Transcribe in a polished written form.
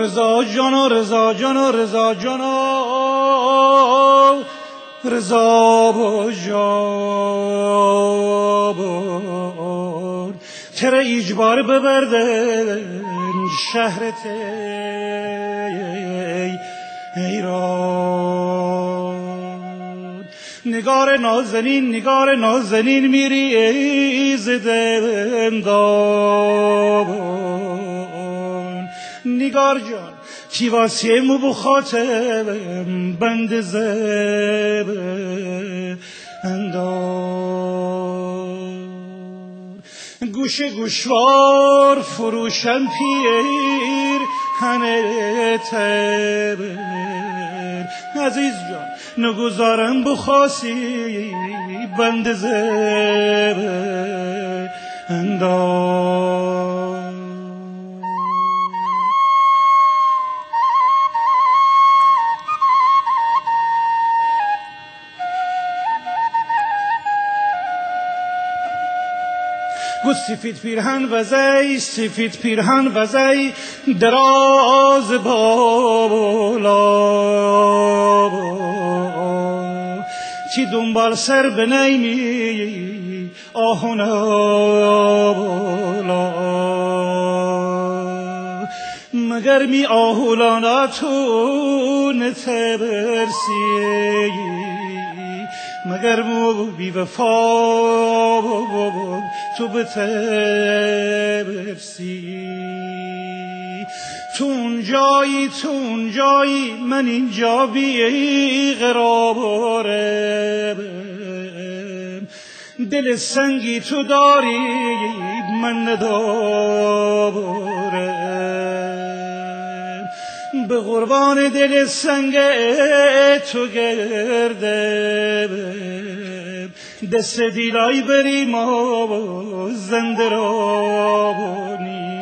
رضا جانا رضا جانا رضا جانا رضا جان ترا اجبار ببردن شهرت ایران نگار نازنین میری ایز دندان نگار جان کی واسه مو بخاطرم بند زب اندار گوش گوشوار فروشم پیر هنه تبر عزیز جان نگذارم بخواسی بند زب اندار گو سفید پیرهن وزی دراز بالا چی دنبال سر بنیمی آهونا بالا مگر می آهولانا تو نتبرسی مگر مو بی وفا تو بترسی تو اون جایی من اینجا بی قرارم دل سنگی تو داری من ندارم به قربان دل سنگ تو گردم دست دیلای بریم و زنده رابونی